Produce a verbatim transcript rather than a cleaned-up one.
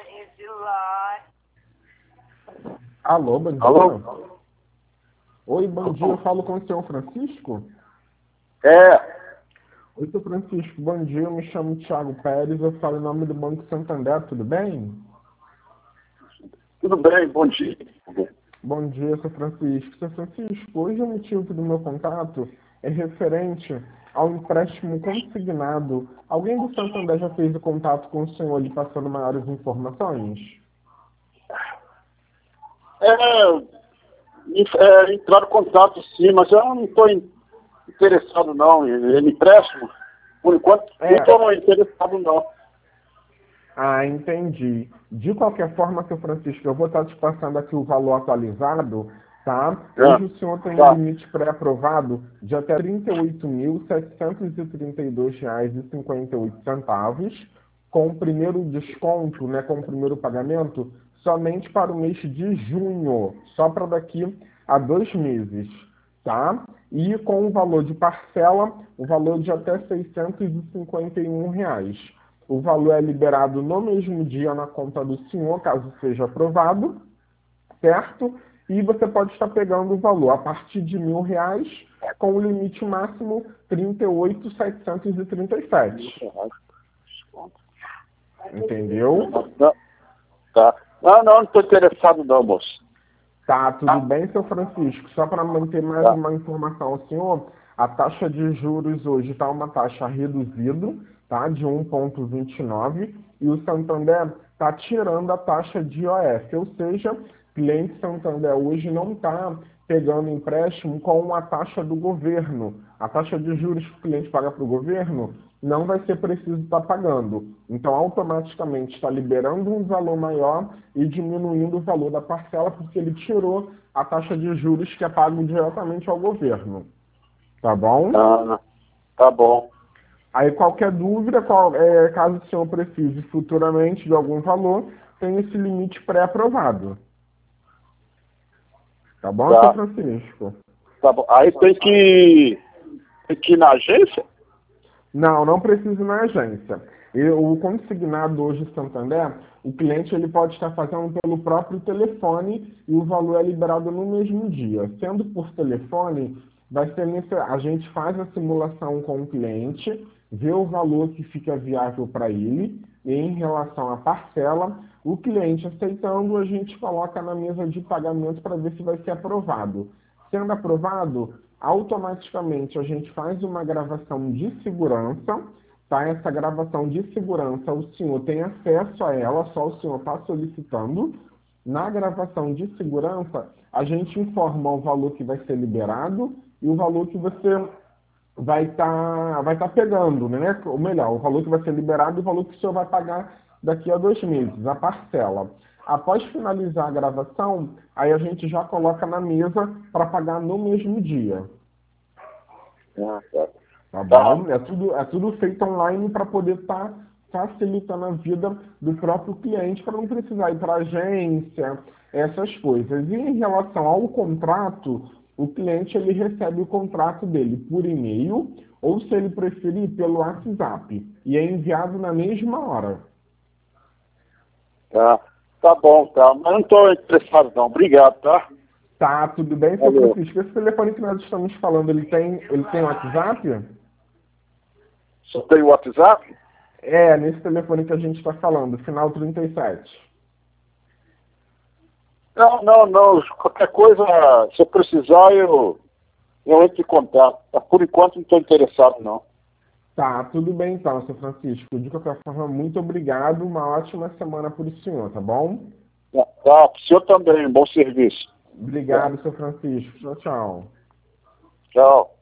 Alô, bom dia. Alô? Oi, bom dia, eu falo com o senhor Francisco? É, Oi, senhor Francisco, bom dia, eu me chamo Thiago Pérez, eu falo em nome do Banco Santander, tudo bem? tudo bem, bom dia. Bom dia, senhor Francisco. Senhor Francisco, hoje o motivo do meu contato é referente ao empréstimo consignado. Alguém do Santander já fez o contato com o senhor lhe passando maiores informações? É, in- é, entraram em contato sim, mas eu não estou interessado não em em empréstimo. Por enquanto, não É, estou interessado não. Ah, entendi. De qualquer forma, seu Francisco, eu vou estar te passando aqui o valor atualizado, tá? É, Hoje o senhor tem um tá, limite pré-aprovado de até trinta e oito mil, setecentos e trinta e dois reais e cinquenta e oito centavos, com o primeiro desconto, né, com o primeiro pagamento, somente para o mês de junho, só para daqui a dois meses, tá? E com o valor de parcela, o valor de até seiscentos e cinquenta e um reais. O valor é liberado no mesmo dia na conta do senhor, caso seja aprovado, certo? E você pode estar pegando o valor a partir de mil reais, com o limite máximo trinta e oito mil setecentos e trinta e sete. Entendeu? não, tá. Não, não, não estou interessado não, moço. Tá, tudo bem, seu Francisco? Só para manter mais Tá, uma informação ao senhor, a taxa de juros hoje está uma taxa reduzida, tá, de um vírgula vinte e nove, e o Santander está tirando a taxa de I O F, ou seja, cliente Santander hoje não está pegando empréstimo com a taxa do governo. A taxa de juros que o cliente paga para o governo não vai ser preciso estar pagando. Então, automaticamente está liberando um valor maior e diminuindo o valor da parcela, porque ele tirou a taxa de juros que é pago diretamente ao governo. Tá bom? tá, tá bom. Aí, qualquer dúvida, qual- é, caso o senhor precise futuramente de algum valor, tem esse limite pré-aprovado. Tá bom, seu Tá, Francisco? tá bom. Aí tem que, tem que ir na agência? Não, não precisa ir na agência. E o consignado hoje Santander, o cliente ele pode estar fazendo pelo próprio telefone e o valor é liberado no mesmo dia. Sendo por telefone, vai ser nesse, a gente faz a simulação com o cliente, vê o valor que fica viável para ele, e em relação à parcela, o cliente aceitando, a gente coloca na mesa de pagamento para ver se vai ser aprovado. Sendo aprovado, automaticamente a gente faz uma gravação de segurança, tá? Essa gravação de segurança, o senhor tem acesso a ela, só o senhor está solicitando. Na gravação de segurança, a gente informa o valor que vai ser liberado e o valor que você vai estar vai tá pegando, né? Ou melhor, o valor que vai ser liberado e o valor que o senhor vai pagar daqui a dois meses, a parcela. Após finalizar a gravação, aí a gente já coloca na mesa para pagar no mesmo dia, Ah, tá. tá Tá, bom? É tudo, é tudo feito online para poder estar facilitando a vida do próprio cliente, para não precisar ir para agência, essas coisas. E em relação ao contrato, o cliente ele recebe o contrato dele por e-mail, ou se ele preferir, pelo WhatsApp, e é enviado na mesma hora. tá. Tá bom, tá. Mas não estou interessado não. Obrigado, tá? Tá, tudo bem, seu Valeu. Francisco? Esse telefone que nós estamos falando, ele tem, ele tem WhatsApp? Só tem o WhatsApp? É, nesse telefone que a gente está falando, final trinta e sete. Não, não, não. Qualquer coisa, se eu precisar, eu, eu entro em contato. Mas por enquanto não estou interessado, não. Tá, tudo bem então, seu Francisco. De qualquer forma, muito obrigado. Uma ótima semana para o senhor, tá bom? Tá, tá. Pro senhor também, bom serviço. Tá. Obrigado, seu Francisco. Tchau, tchau. Tchau.